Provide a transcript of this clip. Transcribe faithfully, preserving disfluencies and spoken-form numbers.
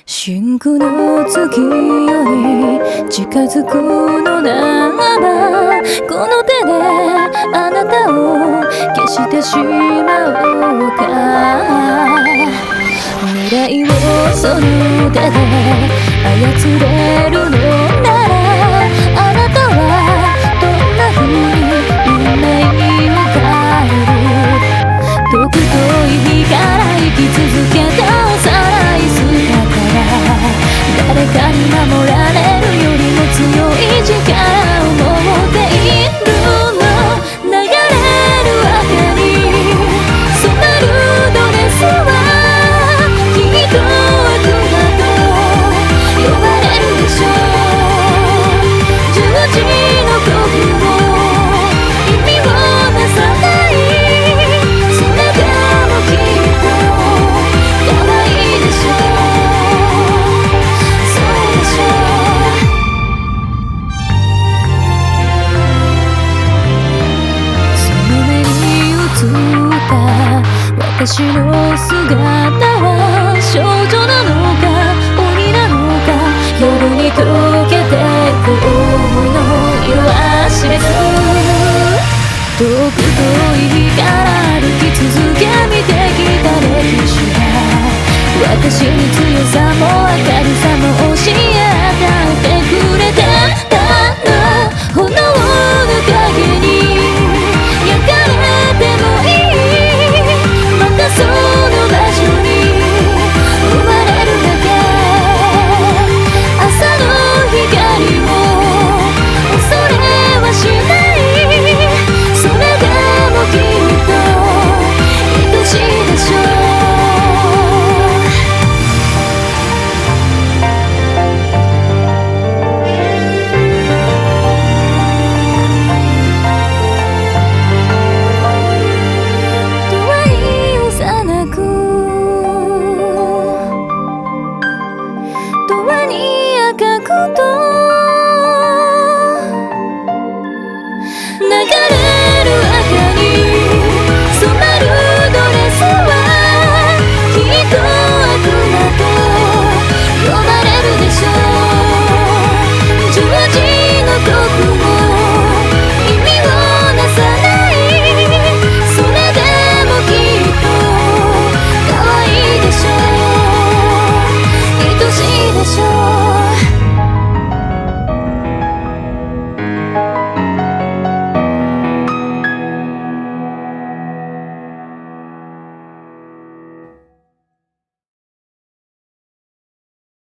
真紅の月より近づくのならば、この手であなたを消してしまおうか。未来をその手で操れるのなら、あなたはどんな風に運命を変える。遠く遠い日から生き続けた幼い姿が、誰かに守られるよりも強い力を持っているの。流れる明かり染まるドレスはきっと悪魔と呼ばれるでしょう。十字の呼吸を意味をなさない、それでもきっと可愛いでしょう。そうでしょう。その目に映った私の姿は少女なのか鬼なのか、夜に溶けてく想いの色は知れず、遠く遠い日から歩き続け見てきた歴史が、私に強さも明るさも教え合って